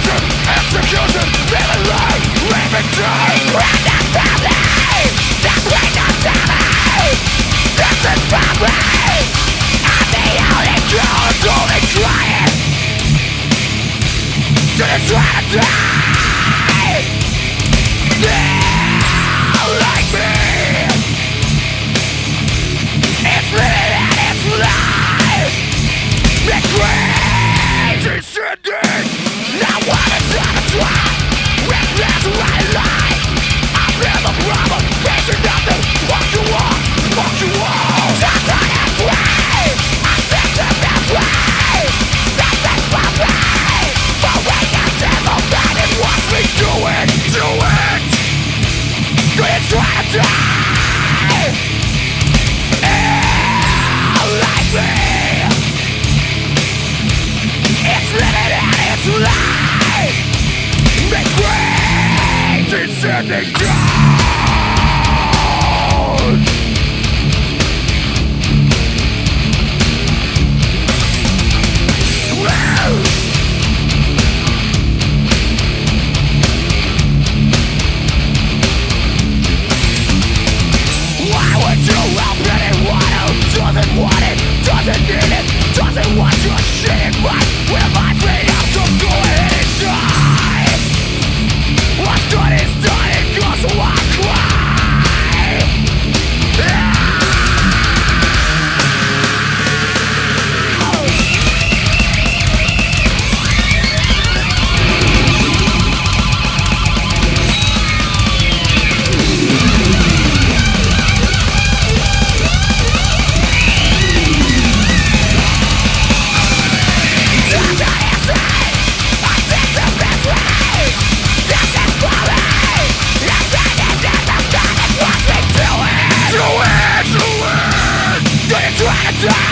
Execution, living life, living death. We're not family, that's way not family. This is family. I'm the only girl who's only trying to try to die. Yeah, like me. It's living out its life. It's crazy sending. Now what is on the track? With this right life, I'm in the problem, facing nothing. Fuck you all, fuck you all. Just on its way, I'm taking this way. This is my way. But we can devil man and watch me do it. Do it. Do you try to die? Yeah, like me. It's living out its life. Make great descending down. Why would you help anyone who doesn't want it, doesn't need it, doesn't want your shit right? Reminds me of to go ahead and die. What's done is done, it goes so I cry. Die!